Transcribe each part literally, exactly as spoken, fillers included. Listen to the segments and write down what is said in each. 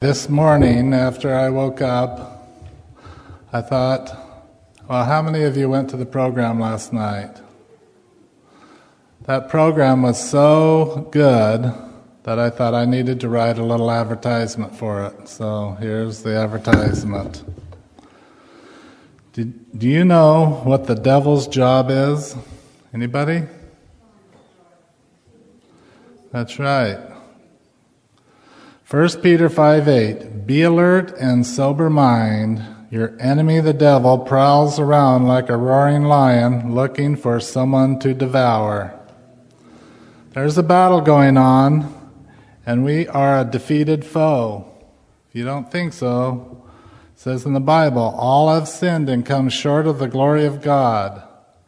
This morning, after I woke up, I thought, well, how many of you went to the program last night? That program was so good that I thought I needed to write a little advertisement for it. So here's the advertisement. Did, do you know what the devil's job is? Anybody? That's right. First Peter five eight, be alert and sober mind. Your enemy the devil prowls around like a roaring lion looking for someone to devour. There's a battle going on, and we are a defeated foe. If you don't think so, it says in the Bible, all have sinned and come short of the glory of God.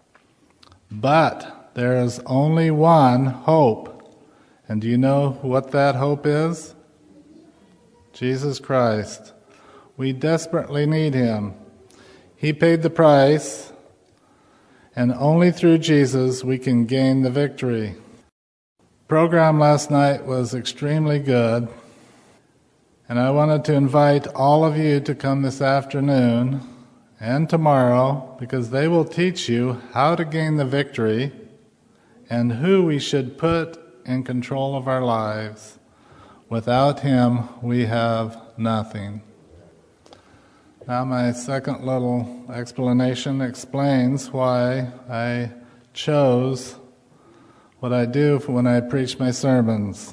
But there is only one hope. And do you know what that hope is? Jesus Christ. We desperately need Him. He paid the price, and only through Jesus we can gain the victory. The program last night was extremely good, and I wanted to invite all of you to come this afternoon and tomorrow, because they will teach you how to gain the victory and who we should put in control of our lives. Without Him, we have nothing. Now my second little explanation explains why I chose what I do when I preach my sermons.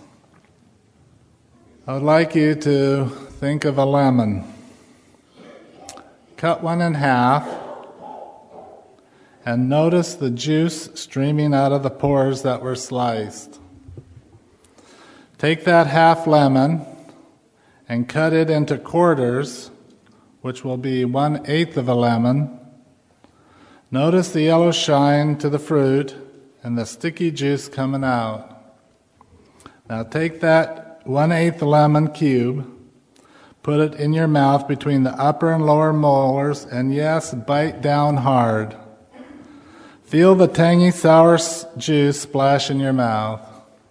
I would like you to think of a lemon. Cut one in half and notice the juice streaming out of the pores that were sliced. Take that half lemon and cut it into quarters, which will be one-eighth of a lemon. Notice the yellow shine to the fruit and the sticky juice coming out. Now take that one-eighth lemon cube, put it in your mouth between the upper and lower molars, and yes, bite down hard. Feel the tangy sour juice splash in your mouth.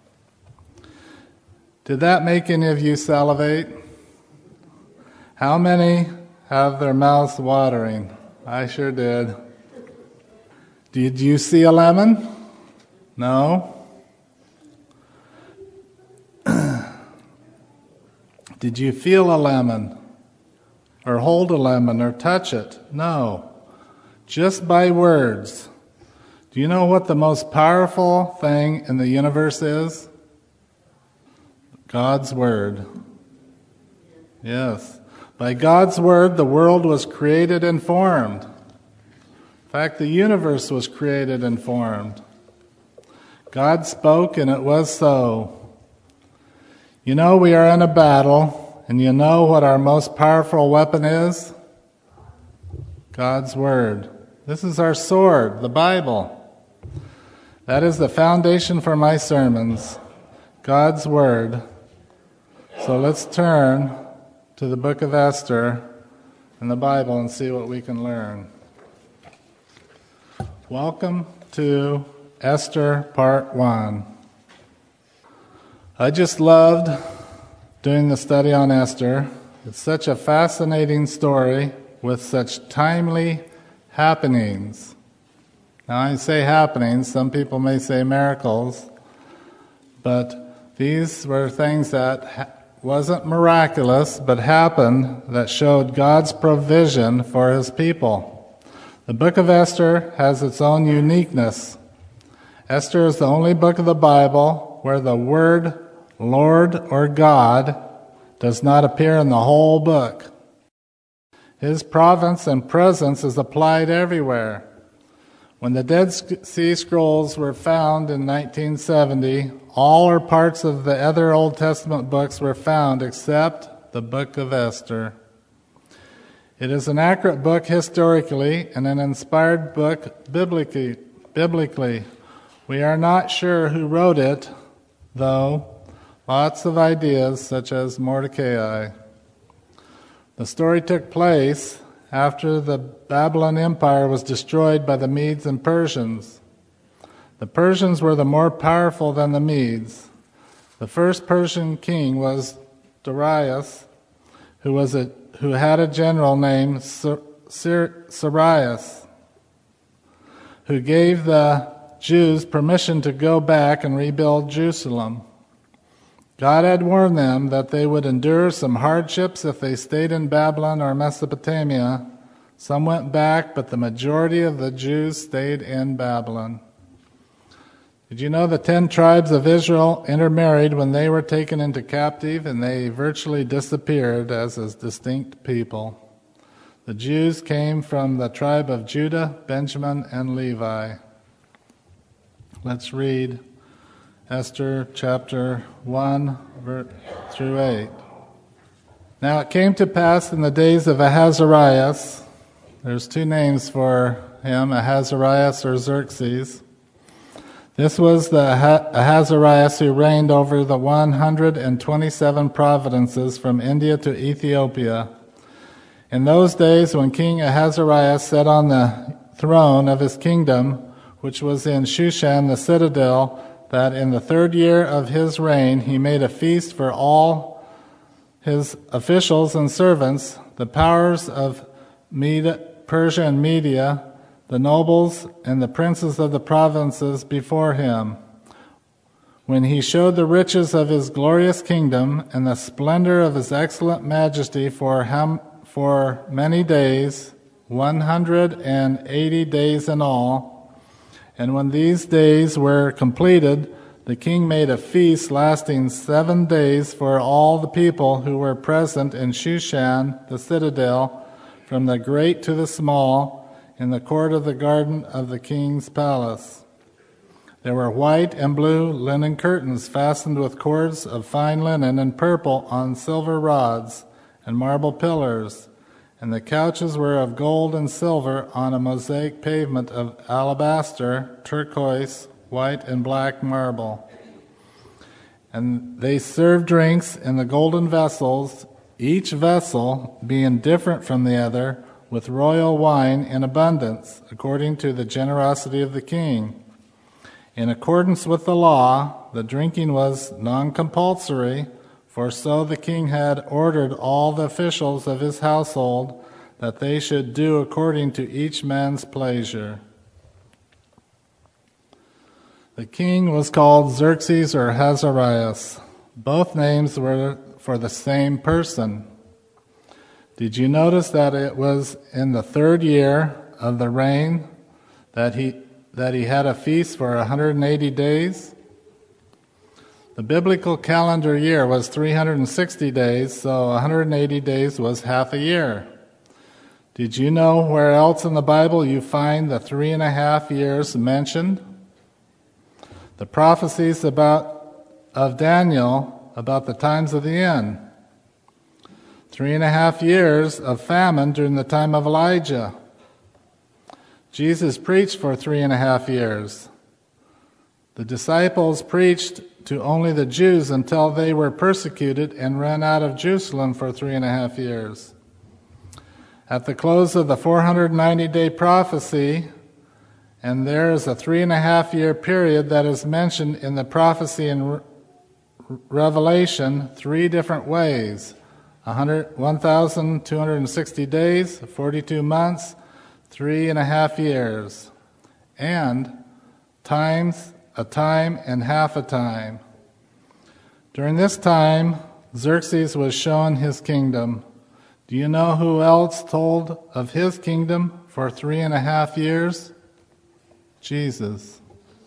Did that make any of you salivate? How many have their mouths watering? I sure did. Did you see a lemon? No? Did you feel a lemon? Or hold a lemon or touch it? No. Just by words. Do you know what the most powerful thing in the universe is? God's Word. Yes. By God's Word, the world was created and formed. In fact, the universe was created and formed. God spoke, and it was so. You know we are in a battle, and you know what our most powerful weapon is? God's Word. This is our sword, the Bible. That is the foundation for my sermons, God's Word. So let's turn to the book of Esther in the Bible and see what we can learn. Welcome to Esther Part one. I just loved doing the study on Esther. It's such a fascinating story with such timely happenings. Now I say happenings, some people may say miracles, but these were things that ha- wasn't miraculous, but happened that showed God's provision for His people. The book of Esther has its own uniqueness. Esther is the only book of the Bible where the word Lord or God does not appear in the whole book. His province and presence is applied everywhere. When the Dead Sea Scrolls were found in nineteen seventy, all or parts of the other Old Testament books were found except the book of Esther. It is an accurate book historically and an inspired book biblically. biblically. We are not sure who wrote it, though. Lots of ideas, such as Mordecai. The story took place after the Babylon Empire was destroyed by the Medes and Persians. The Persians were the more powerful than the Medes. The first Persian king was Darius, who was a who had a general named Cyrus, who gave the Jews permission to go back and rebuild Jerusalem. God had warned them that they would endure some hardships if they stayed in Babylon or Mesopotamia. Some went back, but the majority of the Jews stayed in Babylon. Did you know the ten tribes of Israel intermarried when they were taken into captive, and they virtually disappeared as a distinct people? The Jews came from the tribe of Judah, Benjamin, and Levi. Let's read Esther chapter one through eight. Now it came to pass in the days of Ahasuerus, there's two names for him, Ahasuerus or Xerxes. This was the Ahasuerus who reigned over the one hundred twenty-seven provinces from India to Ethiopia. In those days when King Ahasuerus sat on the throne of his kingdom, which was in Shushan the citadel, that in the third year of his reign he made a feast for all his officials and servants, the powers of Media, Persia and Media, the nobles and the princes of the provinces before him. When he showed the riches of his glorious kingdom and the splendor of his excellent majesty for him for many days, one hundred eighty days in all, and when these days were completed, the king made a feast lasting seven days for all the people who were present in Shushan, the citadel, from the great to the small, in the court of the garden of the king's palace. There were white and blue linen curtains fastened with cords of fine linen and purple on silver rods and marble pillars, and the couches were of gold and silver on a mosaic pavement of alabaster, turquoise, white, and black marble. And they served drinks in the golden vessels, each vessel being different from the other, with royal wine in abundance, according to the generosity of the king. In accordance with the law, the drinking was non-compulsory, for so the king had ordered all the officials of his household that they should do according to each man's pleasure. The king was called Xerxes or Ahasuerus. Both names were for the same person. Did you notice that it was in the third year of the reign that he that he had a feast for one hundred eighty days? The biblical calendar year was three hundred sixty days, so one hundred eighty days was half a year. Did you know where else in the Bible you find the three and a half years mentioned? The prophecies about of Daniel about the times of the end. Three and a half years of famine during the time of Elijah. Jesus preached for three and a half years. The disciples preached to only the Jews until they were persecuted and ran out of Jerusalem for three and a half years. At the close of the four hundred ninety day prophecy, and there is a three and a half year period that is mentioned in the prophecy in Re- Revelation three different ways. one thousand two hundred sixty days, forty-two months, three and a half years, and times, a time, and half a time. During this time, Xerxes was shown his kingdom. Do you know who else told of his kingdom for three and a half years? Jesus.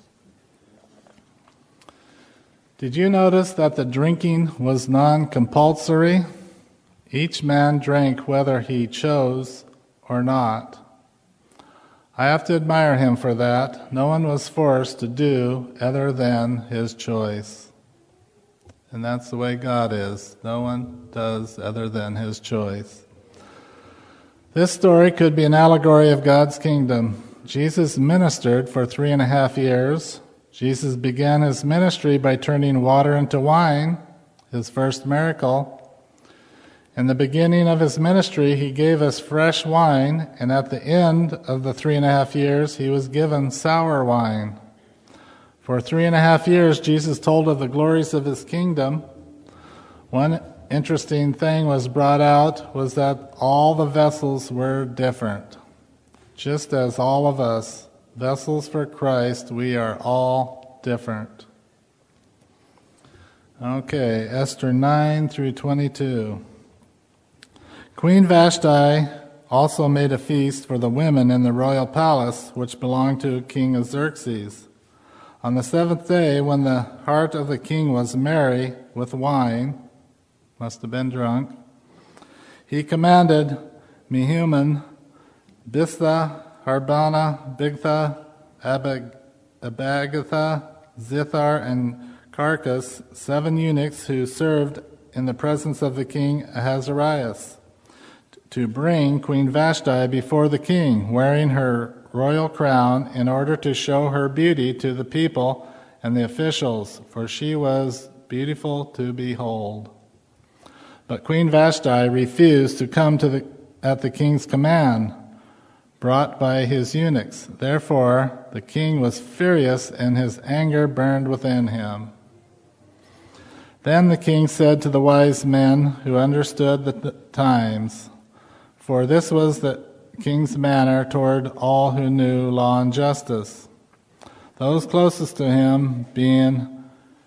Did you notice that the drinking was non-compulsory? Each man drank whether he chose or not. I have to admire him for that. No one was forced to do other than his choice. And that's the way God is. No one does other than his choice. This story could be an allegory of God's kingdom. Jesus ministered for three and a half years. Jesus began his ministry by turning water into wine, his first miracle. In the beginning of his ministry, he gave us fresh wine, and at the end of the three and a half years, he was given sour wine. For three and a half years, Jesus told of the glories of his kingdom. One interesting thing was brought out was that all the vessels were different. Just as all of us, vessels for Christ, we are all different. Okay, Esther nine through twenty-two. Queen Vashti also made a feast for the women in the royal palace, which belonged to King Xerxes. On the seventh day, when the heart of the king was merry with wine, must have been drunk, he commanded Mehuman, Biztha, Harbana, Bigtha, Abag- Abagatha, Zithar, and Carcas, seven eunuchs who served in the presence of the king Ahasuerus, to bring Queen Vashti before the king, wearing her royal crown, in order to show her beauty to the people and the officials, for she was beautiful to behold. But Queen Vashti refused to come to the, at the king's command, brought by his eunuchs. Therefore the king was furious, and his anger burned within him. Then the king said to the wise men who understood the times, for this was the king's manner toward all who knew law and justice, those closest to him being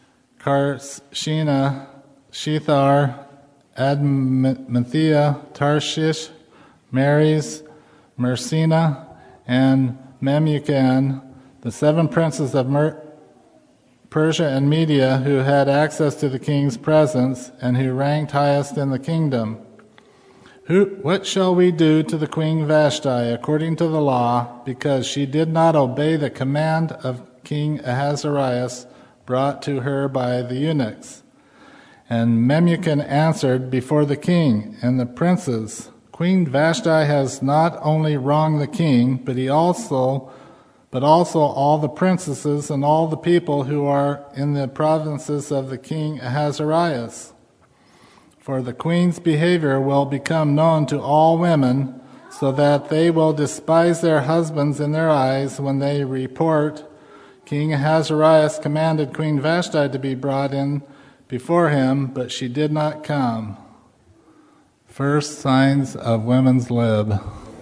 Karshena, Shethar, Admanthea, Tarshish, Maris, Mersina, and Memucan, the seven princes of Mer- Persia and Media, who had access to the king's presence and who ranked highest in the kingdom. Who, what shall we do to the Queen Vashti according to the law, because she did not obey the command of King Ahasuerus brought to her by the eunuchs? And Memucan answered before the king and the princes, Queen Vashti has not only wronged the king, but he also, but also all the princesses and all the people who are in the provinces of the king Ahasuerus. For the queen's behavior will become known to all women, so that they will despise their husbands in their eyes when they report, King Ahasuerus commanded Queen Vashti to be brought in before him, but she did not come. First signs of women's lib.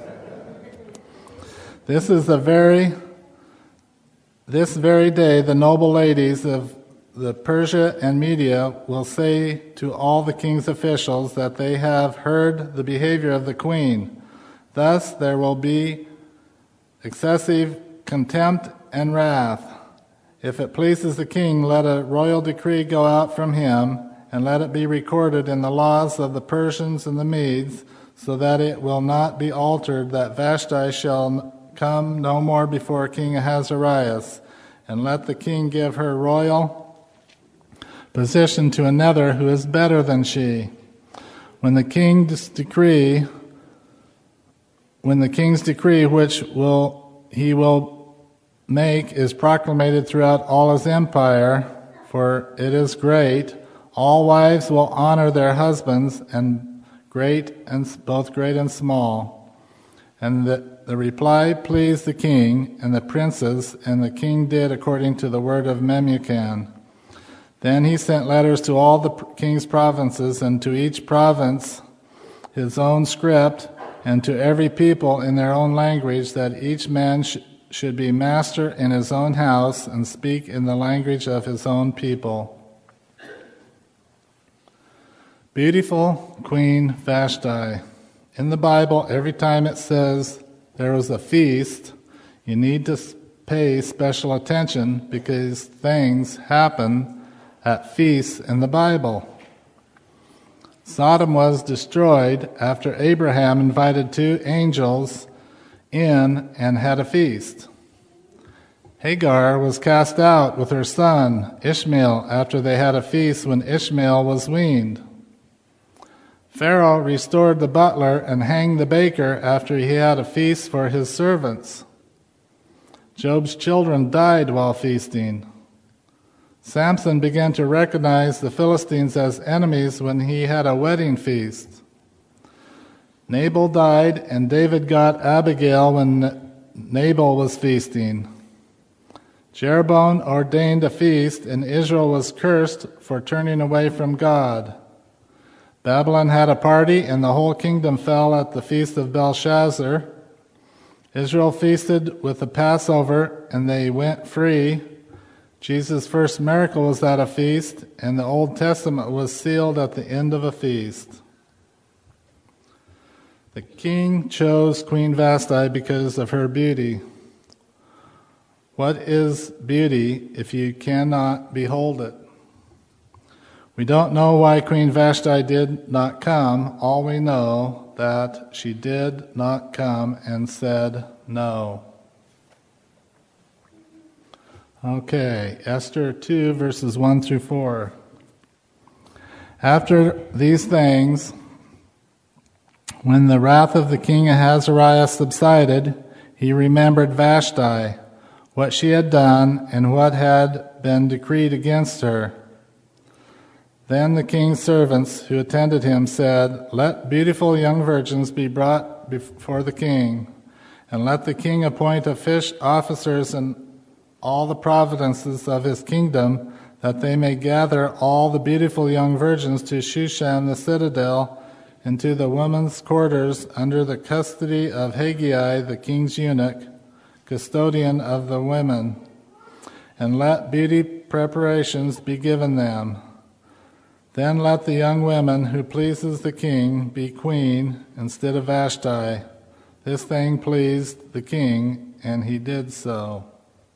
This is the very, this very day the noble ladies of the Persia and Media will say to all the king's officials that they have heard the behavior of the queen. Thus there will be excessive contempt and wrath. If it pleases the king, let a royal decree go out from him, and let it be recorded in the laws of the Persians and the Medes, so that it will not be altered, that Vashti shall come no more before King Ahasuerus, and let the king give her royal position to another who is better than she. When the king's decree, when the king's decree, which will he will make, is proclaimed throughout all his empire, for it is great, all wives will honor their husbands, and great and both great and small. And the, the reply pleased the king and the princes, and the king did according to the word of Memucan. Then he sent letters to all the king's provinces, and to each province his own script, and to every people in their own language, that each man sh- should be master in his own house and speak in the language of his own people. Beautiful Queen Vashti. In the Bible, every time it says there was a feast, you need to pay special attention, because things happen at feasts in the Bible. Sodom was destroyed after Abraham invited two angels in and had a feast. Hagar was cast out with her son Ishmael after they had a feast when Ishmael was weaned. Pharaoh restored the butler and hanged the baker after he had a feast for his servants. Job's children died while feasting. Samson began to recognize the Philistines as enemies when he had a wedding feast. Nabal died, and David got Abigail when Nabal was feasting. Jeroboam ordained a feast, and Israel was cursed for turning away from God. Babylon had a party, and the whole kingdom fell at the feast of Belshazzar. Israel feasted with the Passover, and they went free. Jesus' first miracle was at a feast, and the Old Testament was sealed at the end of a feast. The king chose Queen Vashti because of her beauty. What is beauty if you cannot behold it? We don't know why Queen Vashti did not come. All we know that she did not come and said no. Okay, Esther two, verses one through four. After these things, when the wrath of the king Ahasuerus subsided, he remembered Vashti, what she had done, and what had been decreed against her. Then the king's servants who attended him said, "Let beautiful young virgins be brought before the king, and let the king appoint officers in all the provinces of his kingdom, that they may gather all the beautiful young virgins to Shushan the citadel, into the women's quarters under the custody of Haggai the king's eunuch, custodian of the women, and let beauty preparations be given them. Then let the young woman who pleases the king be queen instead of Vashti." This thing pleased the king, and he did so.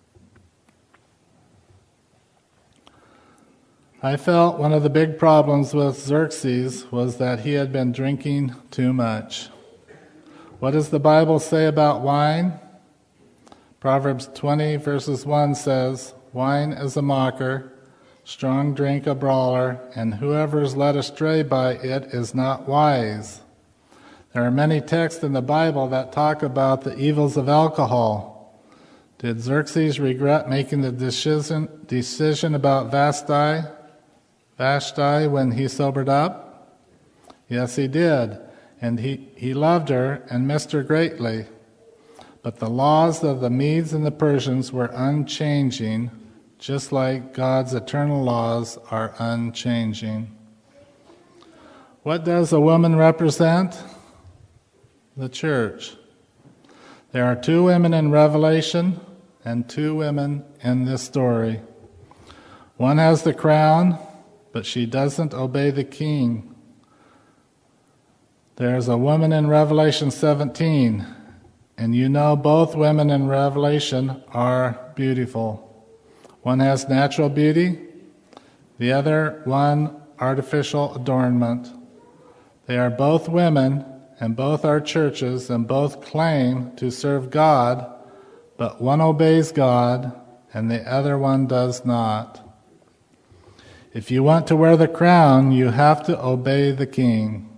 I felt one of the big problems with Xerxes was that he had been drinking too much. What does the Bible say about wine? Proverbs twenty, verses one says, "Wine is a mocker, strong drink a brawler, and whoever is led astray by it is not wise." There are many texts in the Bible that talk about the evils of alcohol. Did Xerxes regret making the decision, decision about Vashti, Vashti when he sobered up? Yes, he did, and he, he loved her and missed her greatly. But the laws of the Medes and the Persians were unchanging, just like God's eternal laws are unchanging. What does a woman represent? The church. There are two women in Revelation and two women in this story. One has the crown, but she doesn't obey the king. There's a woman in Revelation seventeen, and you know both women in Revelation are beautiful. One has natural beauty, the other one artificial adornment. They are both women, and both are churches, and both claim to serve God, but one obeys God, and the other one does not. If you want to wear the crown, you have to obey the king.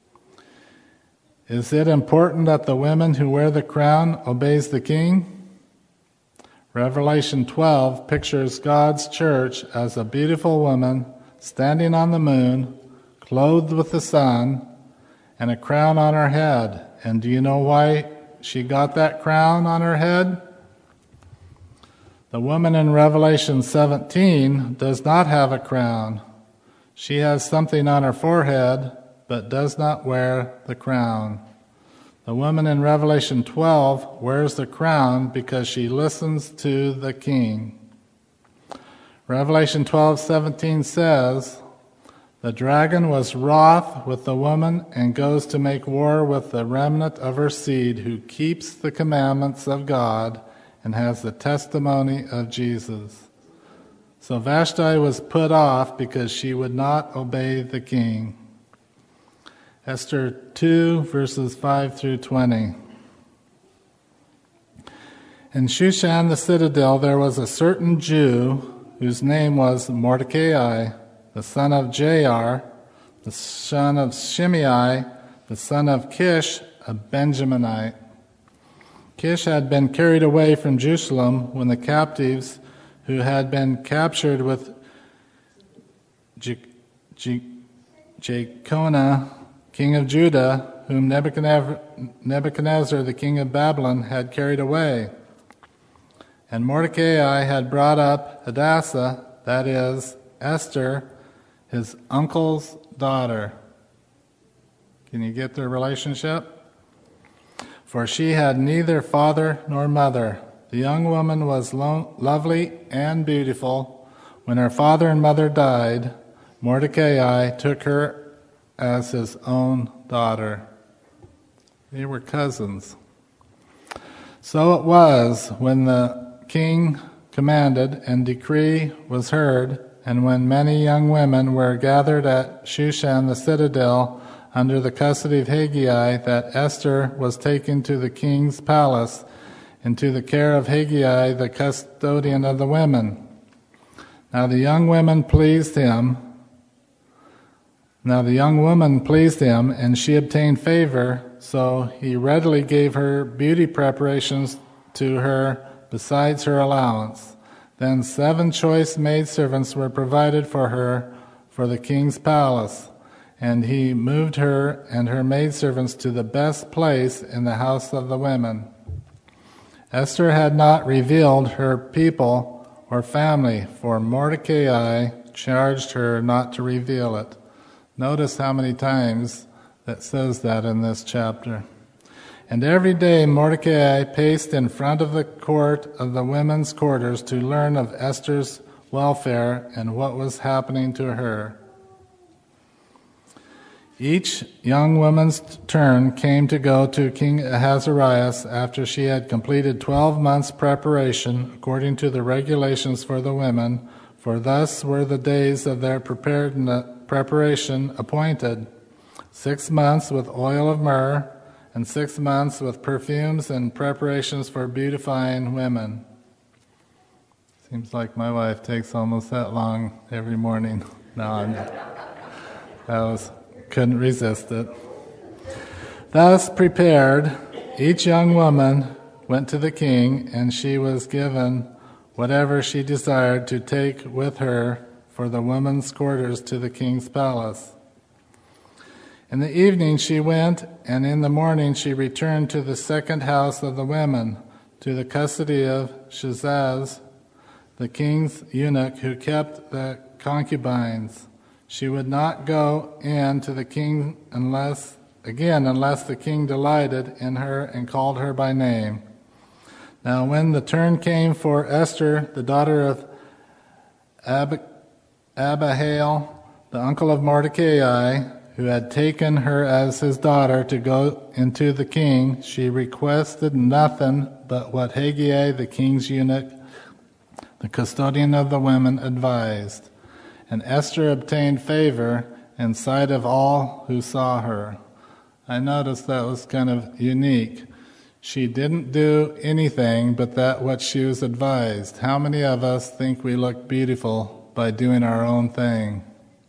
Is it important that the women who wear the crown obeys the king? Revelation twelve pictures God's church as a beautiful woman standing on the moon, clothed with the sun, and a crown on her head. And do you know why she got that crown on her head? The woman in Revelation seventeen does not have a crown. She has something on her forehead, but does not wear the crown. The woman in Revelation twelve wears the crown because she listens to the king. Revelation twelve seventeen says, "The dragon was wroth with the woman and goes to make war with the remnant of her seed who keeps the commandments of God and has the testimony of Jesus." So Vashti was put off because she would not obey the king. Esther two, verses five through twenty. In Shushan the citadel there was a certain Jew whose name was Mordecai, the son of Jair, the son of Shimei, the son of Kish, a Benjaminite. Kish had been carried away from Jerusalem when the captives who had been captured with Jeconiah, king of Judah, whom Nebuchadnezzar, the king of Babylon, had carried away. And Mordecai had brought up Hadassah, that is, Esther, his uncle's daughter. Can you get their relationship? For she had neither father nor mother. The young woman was lo- lovely and beautiful. When her father and mother died, Mordecai took her as his own daughter. They were cousins. So it was when the king commanded and decree was heard, and when many young women were gathered at Shushan the citadel under the custody of Haggai, that Esther was taken to the king's palace into the care of Haggai, the custodian of the women. Now the young women pleased him. Now the young woman pleased him, and she obtained favor, so he readily gave her beauty preparations to her besides her allowance. Then seven choice maidservants were provided for her for the king's palace, and he moved her and her maidservants to the best place in the house of the women. Esther had not revealed her people or family, for Mordecai charged her not to reveal it. Notice how many times that says that in this chapter. And every day Mordecai paced in front of the court of the women's quarters to learn of Esther's welfare and what was happening to her. Each young woman's turn came to go to King Ahasuerus after she had completed twelve months' preparation according to the regulations for the women, for thus were the days of their preparation appointed, six months with oil of myrrh, and six months with perfumes and preparations for beautifying women. Seems like my wife takes almost that long every morning. No, I'm, that was... couldn't resist it. Thus prepared, each young woman went to the king, and she was given whatever she desired to take with her for the women's quarters to the king's palace. In the evening she went, and in the morning she returned to the second house of the women, to the custody of Shazaz, the king's eunuch who kept the concubines. She would not go in to the king unless, again, unless the king delighted in her and called her by name. Now when the turn came for Esther, the daughter of Ab- Abihail, the uncle of Mordecai, who had taken her as his daughter to go into the king, she requested nothing but what Haggai, the king's eunuch, the custodian of the women, advised. And Esther obtained favor in sight of all who saw her. I noticed that was kind of unique. She didn't do anything but that what she was advised. How many of us think we look beautiful by doing our own thing?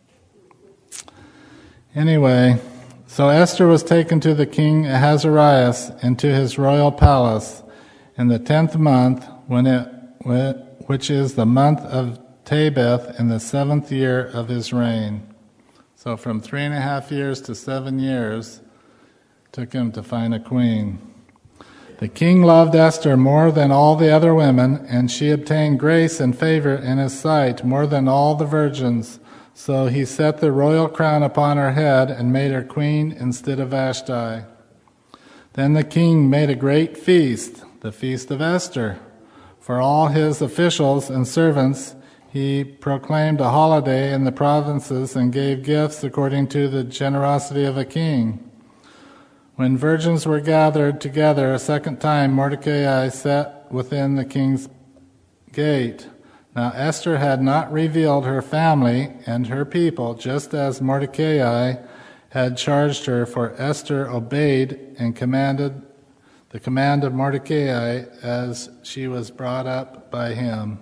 Anyway, so Esther was taken to the king Ahasuerus into his royal palace in the tenth month, when it, which is the month of Tabeth, in the seventh year of his reign. So from three and a half years to seven years took him to find a queen. The king loved Esther more than all the other women, and she obtained grace and favor in his sight more than all the virgins. So he set the royal crown upon her head and made her queen instead of Vashti. Then the king made a great feast, the feast of Esther. For all his officials and servants, he proclaimed a holiday in the provinces and gave gifts according to the generosity of a king. When virgins were gathered together a second time, Mordecai sat within the king's gate. Now Esther had not revealed her family and her people, just as Mordecai had charged her, for Esther obeyed and commanded the command of Mordecai as she was brought up by him.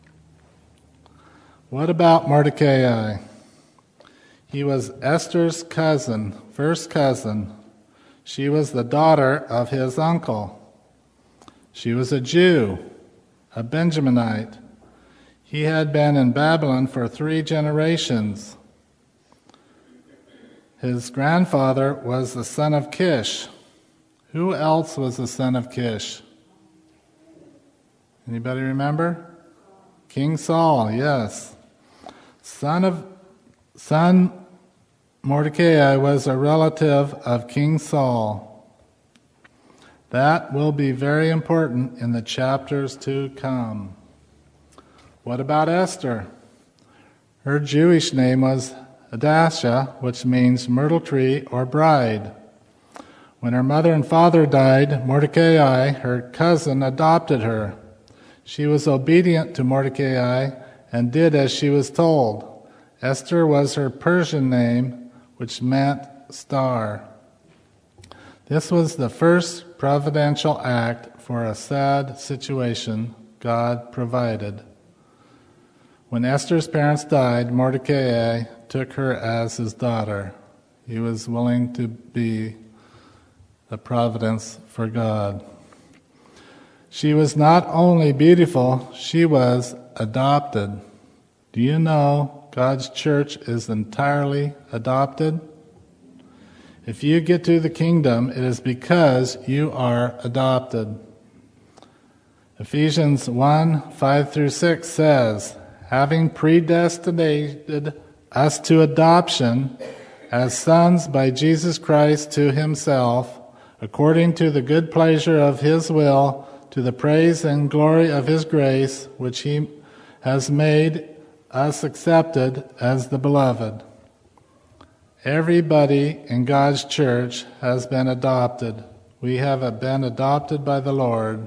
What about Mordecai? He was Esther's cousin, first cousin. She was the daughter of his uncle. She was a Jew, a Benjaminite. He had been in Babylon for three generations. His grandfather was the son of Kish. Who else was the son of Kish? Anybody remember? King Saul, yes. Son of son Mordecai was a relative of King Saul. That will be very important in the chapters to come. What about Esther? Her Jewish name was Hadassah, which means myrtle tree or bride. When her mother and father died, Mordecai, her cousin, adopted her. She was obedient to Mordecai and did as she was told. Esther was her Persian name, which meant star. This was the first providential act for a sad situation God provided. When Esther's parents died, Mordecai took her as his daughter. He was willing to be a providence for God. She was not only beautiful, she was adopted. Do you know God's church is entirely adopted? If you get to the kingdom, it is because you are adopted. Ephesians one, five through six says, having predestinated us to adoption as sons by Jesus Christ to himself, according to the good pleasure of his will, to the praise and glory of his grace, which he has made us accepted as the beloved. Everybody in God's church has been adopted. We have been adopted by the Lord.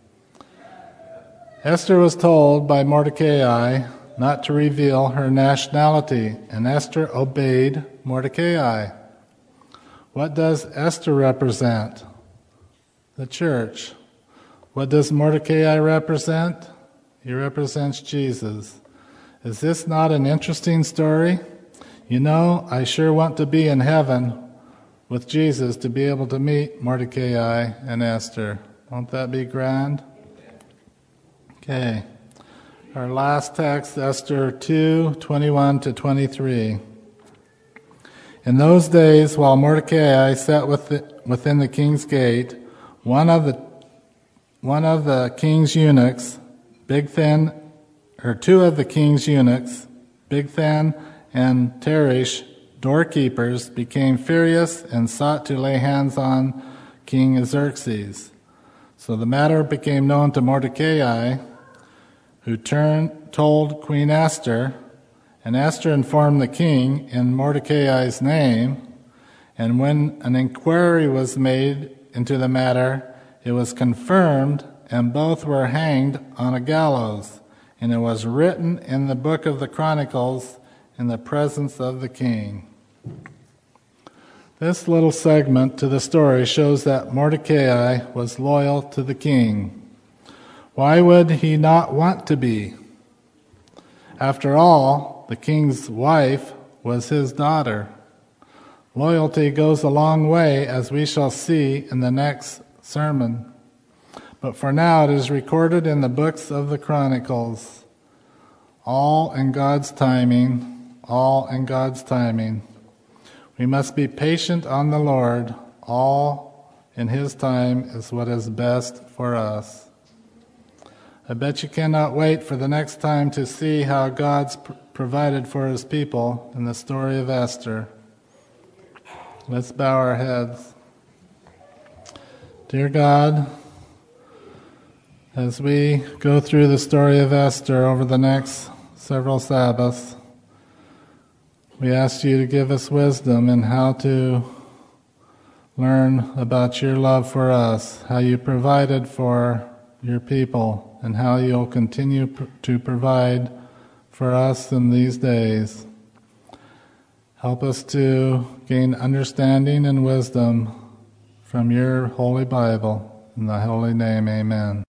Esther was told by Mordecai not to reveal her nationality, and Esther obeyed Mordecai. What does Esther represent? The church. What does Mordecai represent? He represents Jesus. Is this not an interesting story? You know, I sure want to be in heaven with Jesus to be able to meet Mordecai and Esther. Won't that be grand? Okay. Our last text, Esther two, twenty-one to twenty-three. In those days, while Mordecai sat within the king's gate, one of the one of the king's eunuchs, Bigthan, or two of the king's eunuchs, Bigthan and Teresh, doorkeepers, became furious and sought to lay hands on King Xerxes. So the matter became known to Mordecai, who turned, told Queen Esther, and Esther informed the king in Mordecai's name, and when an inquiry was made into the matter, it was confirmed, and both were hanged on a gallows, and it was written in the book of the Chronicles in the presence of the king. This little segment to the story shows that Mordecai was loyal to the king. Why would he not want to be? After all, the king's wife was his daughter. Loyalty goes a long way, as we shall see in the next sermon. But for now, it is recorded in the books of the Chronicles. All in God's timing. All in God's timing. We must be patient on the Lord. All in his time is what is best for us. I bet you cannot wait for the next time to see how God's pr- provided for his people in the story of Esther. Let's bow our heads. Dear God, as we go through the story of Esther over the next several Sabbaths, we ask you to give us wisdom in how to learn about your love for us, how you provided for your people, and how you'll continue pr- to provide for us in these days. Help us to gain understanding and wisdom from your holy Bible. In the holy name, amen.